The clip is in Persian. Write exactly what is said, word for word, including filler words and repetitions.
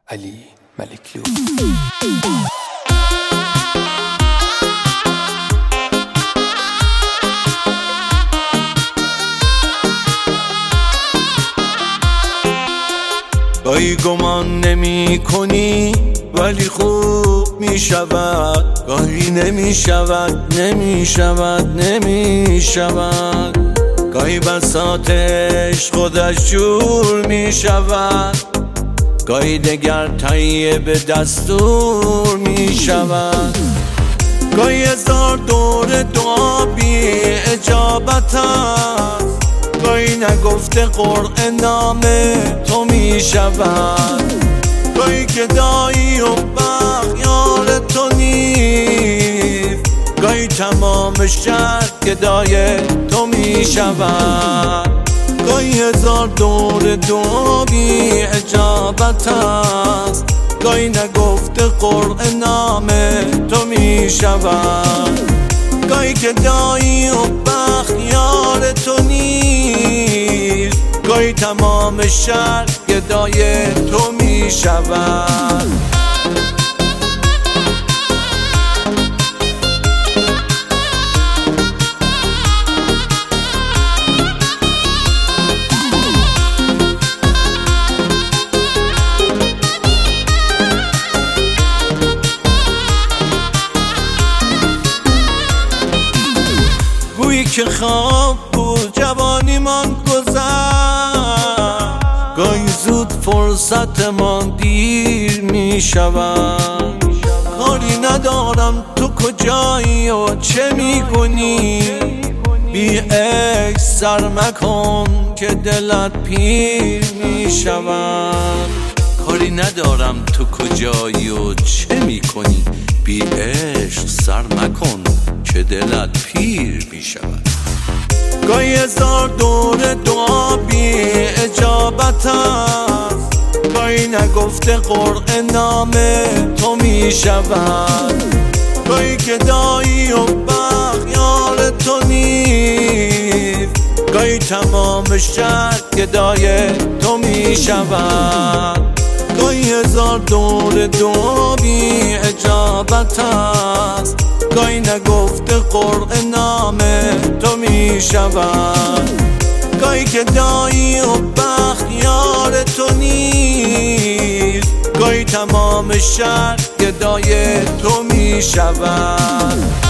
علی ملکلو. گاهی گمان نمی کنی ولی خوب می شود، گاهی نمی شود نمی شود نمی شود. گاهی بساطش خودش جور می شود، گاهی دگر تهیه به دستور می شود. گاهی هزار دور دعا بی اجابت است، گاهی نگفته قرعه نام تو می شود. گاهی که دایی و بخیار تو نیست، گاهی تمام شهر گدای تو می شود. گاهی هزار دور دعا بی اجابت است، گاهی نگفته قرعه نام تو می شود. گاهی که دایی و بخیار تو نیست، گاهی تمام شهر گدای تو می شود. گویی که خواب بود جوانی من گذشت، گاهی زود فرصت من دیر می شود. کاری ندارم تو کجایی و چه می کنی، بی عکس سر مکن که دلت پیر می شود. کاری ندارم تو کجایی و چه می کنی، بی عشق سر مکن که دلت پیر می شود. گاهی هزار دور دعا بی اجابت است، گاهی نگفته قرعه نام تو می شود. گاهی که دایی و بخیار تو نیست، گاهی تمام شهر گدای تو می شود. گاهی هزار دور دعا بی اجابت است، گاهی نگفته قرعه نام تو می شود. گاهی که دایی و بخیار تو نیست، گاهی تمام شهر گدای تو می شود.